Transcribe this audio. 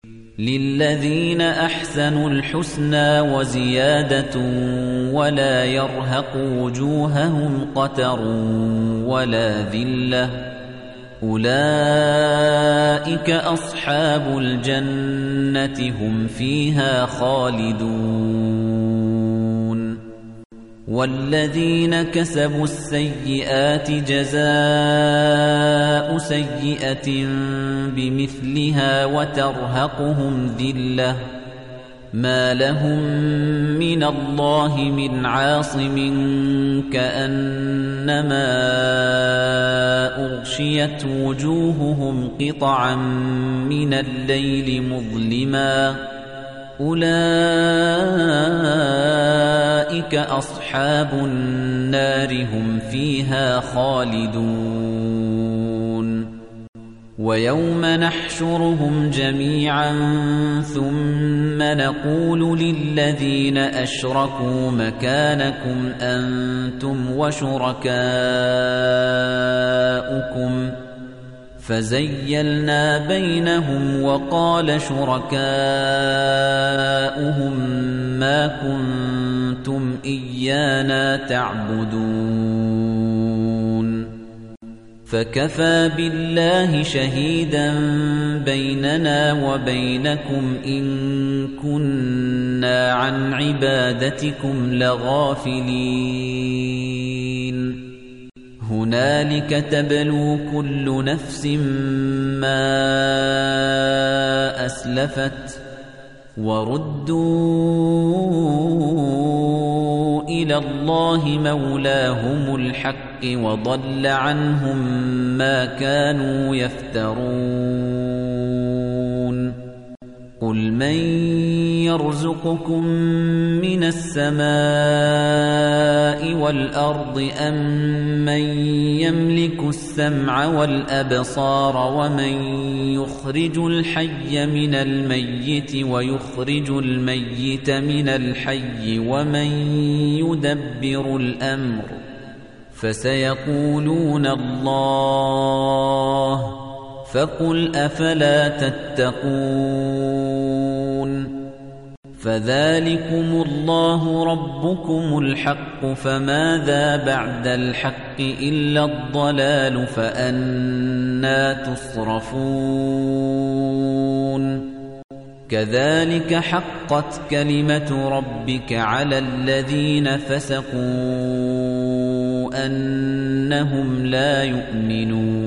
للذين أحسنوا الحسنى وزيادة ولا يرهق وجوههم قتر ولا ذلة أولئك أصحاب الجنة هم فيها خالدون والذين كسبوا السيئات جزاء سيئة بمثلها وترهقهم ذلة ما لهم من الله من عاصم كأنما أغشيت وجوههم قطعا من الليل مظلما أولئك أصحاب النار هم فيها خالدون ويوم نحشرهم جميعا ثم نقول للذين أشركوا مكانكم أنتم وشركاؤكم فزيلنا بينهم وقال شركاؤهم ما كنتم إيانا تعبدون فكفى بالله شهيدا بيننا وبينكم إن كنا عن عبادتكم لغافلين هنالك تبلو كل نفس ما أسلفت وردوا إلى الله مولاهم الحق وضل عنهم ما كانوا يفترون قل من يرزقكم من السماء والأرض أم من يملك السمع والأبصار ومن يخرج الحي من الميت ويخرج الميت من الحي ومن يدبر الأمر فسيقولون الله فقل أفلا تتقون فذلكم الله ربكم الحق فماذا بعد الحق إلا الضلال فأنى تصرفون كذلك حقت كلمة ربك على الذين فسقوا أنهم لا يؤمنون